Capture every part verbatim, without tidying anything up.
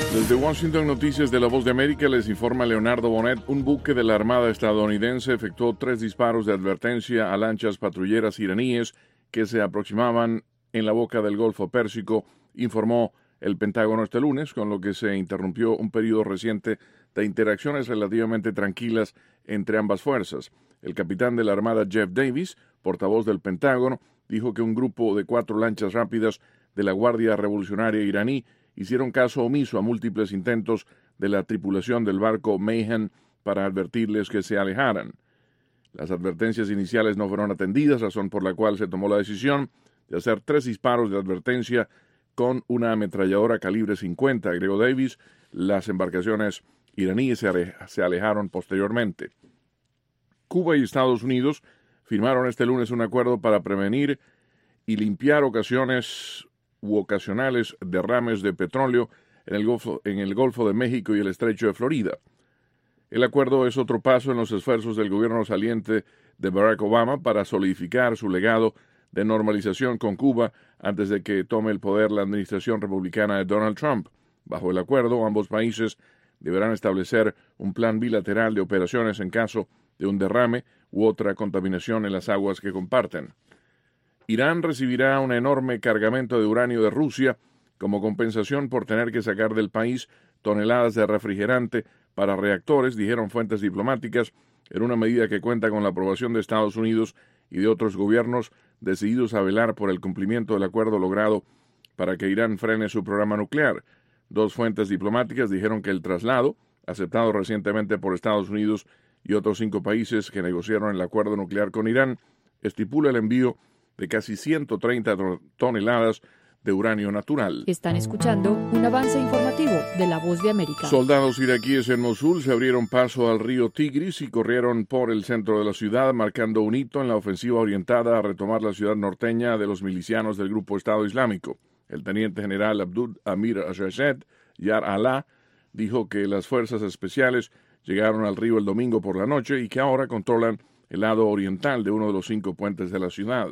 Desde Washington, Noticias de la Voz de América, les informa Leonardo Bonet. Un buque de la Armada estadounidense efectuó tres disparos de advertencia a lanchas patrulleras iraníes que se aproximaban en la boca del Golfo Pérsico, informó el Pentágono este lunes, con lo que se interrumpió un periodo reciente de interacciones relativamente tranquilas entre ambas fuerzas. El capitán de la Armada, Jeff Davis, portavoz del Pentágono, dijo que un grupo de cuatro lanchas rápidas de la Guardia Revolucionaria iraní hicieron caso omiso a múltiples intentos de la tripulación del barco Mayhem para advertirles que se alejaran. Las advertencias iniciales no fueron atendidas, razón por la cual se tomó la decisión de hacer tres disparos de advertencia con una ametralladora calibre cincuenta, agregó Davis. Las embarcaciones iraníes se alejaron posteriormente. Cuba y Estados Unidos firmaron este lunes un acuerdo para prevenir y limpiar ocasiones u ocasionales derrames de petróleo en el Golfo, en el Golfo de México y el Estrecho de Florida. El acuerdo es otro paso en los esfuerzos del gobierno saliente de Barack Obama para solidificar su legado de normalización con Cuba antes de que tome el poder la administración republicana de Donald Trump. Bajo el acuerdo, ambos países deberán establecer un plan bilateral de operaciones en caso de un derrame u otra contaminación en las aguas que comparten. Irán recibirá un enorme cargamento de uranio de Rusia como compensación por tener que sacar del país toneladas de refrigerante para reactores, dijeron fuentes diplomáticas, en una medida que cuenta con la aprobación de Estados Unidos y de otros gobiernos decididos a velar por el cumplimiento del acuerdo logrado para que Irán frene su programa nuclear. Dos fuentes diplomáticas dijeron que el traslado, aceptado recientemente por Estados Unidos y otros cinco países que negociaron el acuerdo nuclear con Irán, estipula el envío de casi ciento treinta toneladas de uranio natural. Están escuchando un avance informativo de La Voz de América. Soldados iraquíes en Mosul se abrieron paso al río Tigris y corrieron por el centro de la ciudad, marcando un hito en la ofensiva orientada a retomar la ciudad norteña de los milicianos del grupo Estado Islámico. El teniente general Abdul Amir Rashid Yar Allah dijo que las fuerzas especiales llegaron al río el domingo por la noche y que ahora controlan el lado oriental de uno de los cinco puentes de la ciudad.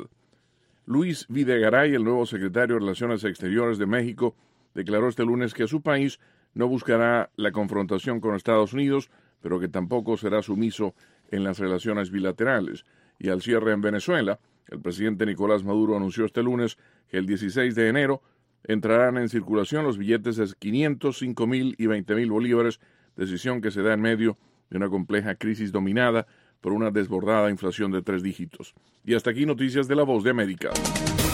Luis Videgaray, el nuevo secretario de Relaciones Exteriores de México, declaró este lunes que su país no buscará la confrontación con Estados Unidos, pero que tampoco será sumiso en las relaciones bilaterales. Y al cierre en Venezuela, el presidente Nicolás Maduro anunció este lunes que el dieciséis de enero entrarán en circulación los billetes de quinientos, cinco mil y veinte mil bolívares, decisión que se da en medio de una compleja crisis dominada por una desbordada inflación de tres dígitos. Y hasta aquí Noticias de la Voz de América.